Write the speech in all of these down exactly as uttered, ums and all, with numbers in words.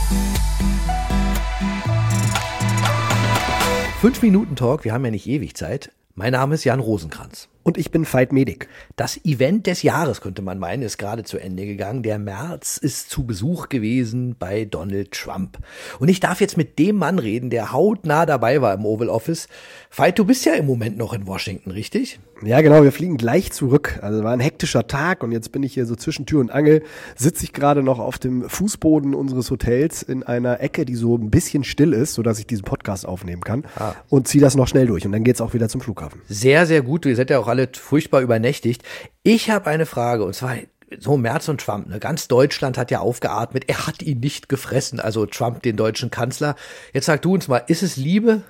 Fünf Minuten Talk, wir haben ja nicht ewig Zeit. Mein Name ist Jan Rosenkranz. Und ich bin Veit Medik. Das Event des Jahres, könnte man meinen, ist gerade zu Ende gegangen. Der März ist zu Besuch gewesen bei Donald Trump. Und ich darf jetzt mit dem Mann reden, der hautnah dabei war im Oval Office. Veit, du bist ja im Moment noch in Washington, richtig? Ja, genau, wir fliegen gleich zurück. Also war ein hektischer Tag und jetzt bin ich hier so zwischen Tür und Angel, sitze ich gerade noch auf dem Fußboden unseres Hotels in einer Ecke, die so ein bisschen still ist, sodass ich diesen Podcast aufnehmen kann ah. und ziehe das noch schnell durch und dann geht's auch wieder zum Flughafen. Sehr, sehr gut. Ihr seid ja auch alle furchtbar übernächtigt. Ich habe eine Frage und zwar so Merz und Trump. Ne? Ganz Deutschland hat ja aufgeatmet, er hat ihn nicht gefressen, also Trump, den deutschen Kanzler. Jetzt sag du uns mal, ist es Liebe?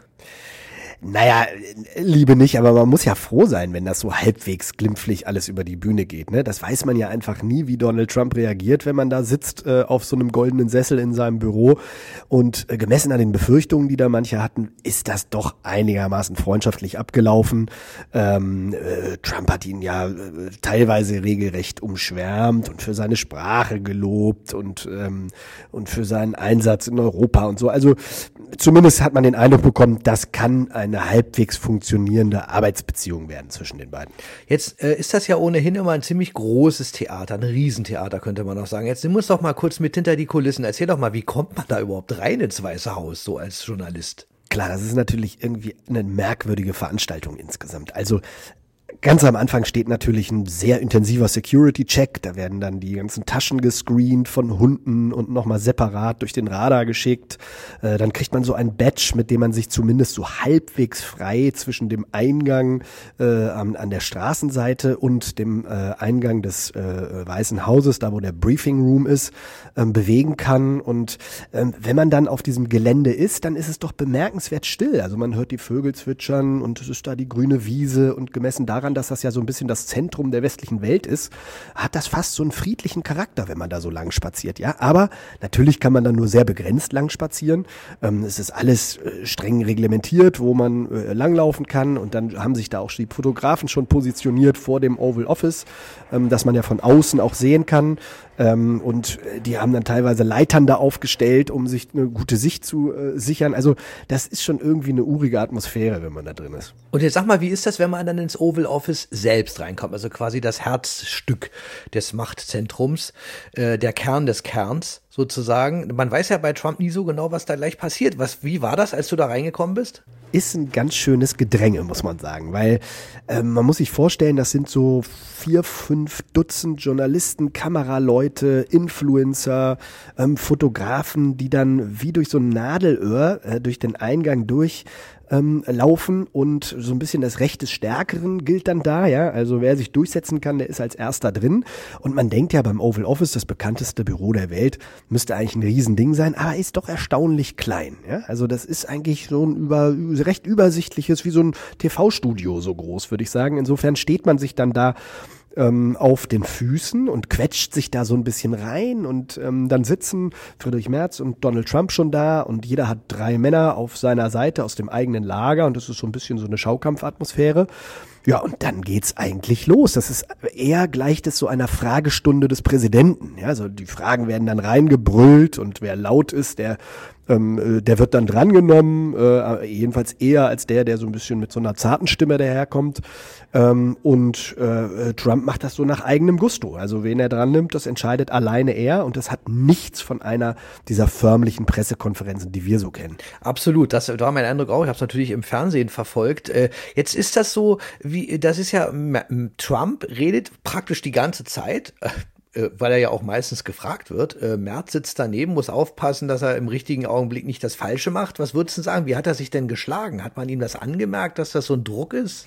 Naja, Liebe nicht, aber man muss ja froh sein, wenn das so halbwegs glimpflich alles über die Bühne geht. Ne? Das weiß man ja einfach nie, wie Donald Trump reagiert, wenn man da sitzt äh, auf so einem goldenen Sessel in seinem Büro. Und äh, gemessen an den Befürchtungen, die da manche hatten, ist das doch einigermaßen freundschaftlich abgelaufen. Ähm, äh, Trump hat ihn ja äh, teilweise regelrecht umschwärmt und für seine Sprache gelobt und, ähm, und für seinen Einsatz in Europa und so. Also zumindest hat man den Eindruck bekommen, das kann ein eine halbwegs funktionierende Arbeitsbeziehung werden zwischen den beiden. Jetzt äh, ist das ja ohnehin immer ein ziemlich großes Theater, ein Riesentheater könnte man auch sagen. Jetzt nimm uns doch mal kurz mit hinter die Kulissen. Erzähl doch mal, wie kommt man da überhaupt rein ins Weiße Haus, so als Journalist? Klar, das ist natürlich irgendwie eine merkwürdige Veranstaltung insgesamt. Also ganz am Anfang steht natürlich ein sehr intensiver Security-Check. Da werden dann die ganzen Taschen gescreent von Hunden und nochmal separat durch den Radar geschickt. Äh, dann kriegt man so ein Badge, mit dem man sich zumindest so halbwegs frei zwischen dem Eingang äh, an, an der Straßenseite und dem äh, Eingang des äh, Weißen Hauses, da wo der Briefing Room ist, ähm, bewegen kann. Und ähm, wenn man dann auf diesem Gelände ist, dann ist es doch bemerkenswert still. Also man hört die Vögel zwitschern und es ist da die grüne Wiese und gemessen daran, dass das ja so ein bisschen das Zentrum der westlichen Welt ist, hat das fast so einen friedlichen Charakter, wenn man da so lang spaziert, ja. Aber natürlich kann man da nur sehr begrenzt lang spazieren. Ähm, es ist alles äh, streng reglementiert, wo man äh, langlaufen kann und dann haben sich da auch die Fotografen schon positioniert vor dem Oval Office, ähm, dass man ja von außen auch sehen kann. Ähm, und die haben dann teilweise Leitern da aufgestellt, um sich eine gute Sicht zu äh, sichern. Also das ist schon irgendwie eine urige Atmosphäre, wenn man da drin ist. Und jetzt sag mal, wie ist das, wenn man dann ins Oval Office selbst reinkommt? Also quasi das Herzstück des Machtzentrums, äh, der Kern des Kerns sozusagen. Man weiß ja bei Trump nie so genau, was da gleich passiert. Was, wie war das, als du da reingekommen bist? Ist ein ganz schönes Gedränge, muss man sagen, weil äh, man muss sich vorstellen, das sind so vier, fünf Dutzend Journalisten, Kameraleute, Influencer, ähm, Fotografen, die dann wie durch so ein Nadelöhr äh, durch den Eingang durch ähm, laufen und so ein bisschen das Recht des Stärkeren gilt dann da, ja, also wer sich durchsetzen kann, der ist als Erster drin und man denkt ja beim Oval Office, das bekannteste Büro der Welt, müsste eigentlich ein Riesending sein, aber ist doch erstaunlich klein, ja, also das ist eigentlich so ein über, recht übersichtliches, wie so ein T V-Studio so groß, würde ich sagen, insofern steht man sich dann da ähm, auf den Füßen und quetscht sich da so ein bisschen rein und ähm, dann sitzen Friedrich Merz und Donald Trump schon da und jeder hat drei Männer auf seiner Seite aus dem eigenen Lager und das ist so ein bisschen so eine Schaukampfatmosphäre. Ja, und dann geht's eigentlich los. Das ist eher gleicht es so einer Fragestunde des Präsidenten. Ja, also die Fragen werden dann reingebrüllt und wer laut ist, der ähm, der wird dann drangenommen, äh, jedenfalls eher als der, der so ein bisschen mit so einer zarten Stimme daherkommt. Ähm, und äh, Trump macht das so nach eigenem Gusto. Also wen er dran nimmt, das entscheidet alleine er und das hat nichts von einer dieser förmlichen Pressekonferenzen, die wir so kennen. Absolut, das war mein Eindruck auch. Ich habe es natürlich im Fernsehen verfolgt. Äh, jetzt ist das so, wie das ist ja, Trump redet praktisch die ganze Zeit, äh, weil er ja auch meistens gefragt wird. Äh, Merz sitzt daneben, muss aufpassen, dass er im richtigen Augenblick nicht das Falsche macht. Was würdest du sagen? Wie hat er sich denn geschlagen? Hat man ihm das angemerkt, dass das so ein Druck ist?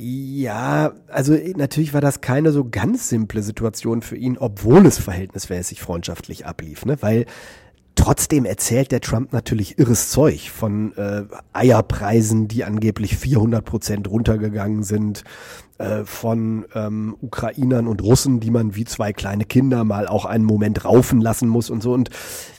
Ja, also natürlich war das keine so ganz simple Situation für ihn, obwohl es verhältnismäßig freundschaftlich ablief, ne? Weil trotzdem erzählt der Trump natürlich irres Zeug von äh, Eierpreisen, die angeblich vierhundert Prozent runtergegangen sind, äh, von ähm, Ukrainern und Russen, die man wie zwei kleine Kinder mal auch einen Moment raufen lassen muss und so. Und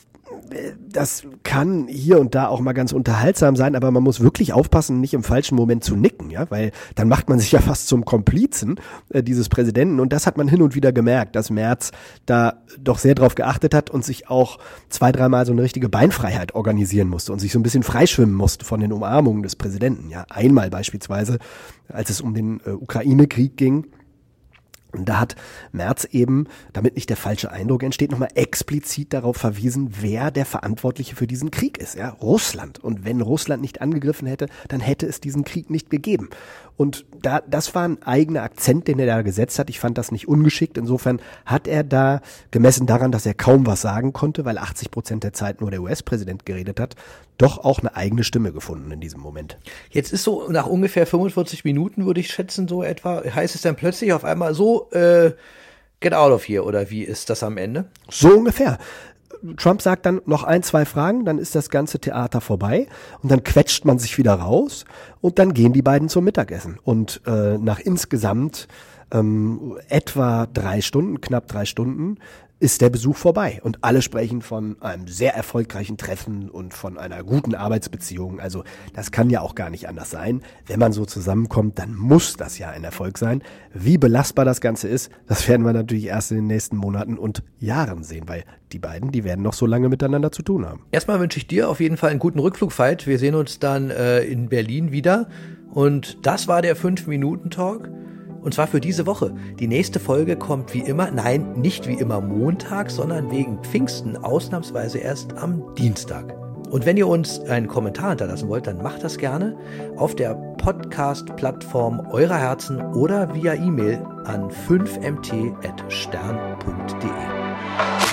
das kann hier und da auch mal ganz unterhaltsam sein, aber man muss wirklich aufpassen, nicht im falschen Moment zu nicken, ja, weil dann macht man sich ja fast zum Komplizen äh, dieses Präsidenten und das hat man hin und wieder gemerkt, dass Merz da doch sehr drauf geachtet hat und sich auch zwei, dreimal so eine richtige Beinfreiheit organisieren musste und sich so ein bisschen freischwimmen musste von den Umarmungen des Präsidenten, ja, einmal beispielsweise, als es um den äh, Ukraine-Krieg ging. Und da hat Merz eben, damit nicht der falsche Eindruck entsteht, nochmal explizit darauf verwiesen, wer der Verantwortliche für diesen Krieg ist, ja, Russland. Und wenn Russland nicht angegriffen hätte, dann hätte es diesen Krieg nicht gegeben. Und da, das war ein eigener Akzent, den er da gesetzt hat. Ich fand das nicht ungeschickt. Insofern hat er da, gemessen daran, dass er kaum was sagen konnte, weil achtzig Prozent der Zeit nur der U S-Präsident geredet hat, doch auch eine eigene Stimme gefunden in diesem Moment. Jetzt ist so nach ungefähr fünfundvierzig Minuten, würde ich schätzen, so etwa, heißt es dann plötzlich auf einmal so, äh, get out of here, oder wie ist das am Ende? So ungefähr. Trump sagt dann noch ein, zwei Fragen, dann ist das ganze Theater vorbei und dann quetscht man sich wieder raus und dann gehen die beiden zum Mittagessen. Und äh, nach insgesamt ähm, etwa drei Stunden, knapp drei Stunden, ist der Besuch vorbei. Und alle sprechen von einem sehr erfolgreichen Treffen und von einer guten Arbeitsbeziehung. Also das kann ja auch gar nicht anders sein. Wenn man so zusammenkommt, dann muss das ja ein Erfolg sein. Wie belastbar das Ganze ist, das werden wir natürlich erst in den nächsten Monaten und Jahren sehen, weil die beiden, die werden noch so lange miteinander zu tun haben. Erstmal wünsche ich dir auf jeden Fall einen guten Rückflug, Veit. Wir sehen uns dann äh, in Berlin wieder. Und das war der fünf-Minuten-Talk. Und zwar für diese Woche. Die nächste Folge kommt wie immer, nein, nicht wie immer Montag, sondern wegen Pfingsten ausnahmsweise erst am Dienstag. Und wenn ihr uns einen Kommentar hinterlassen wollt, dann macht das gerne auf der Podcast-Plattform eurer Herzen oder via E-Mail an fünf m t at stern punkt d e.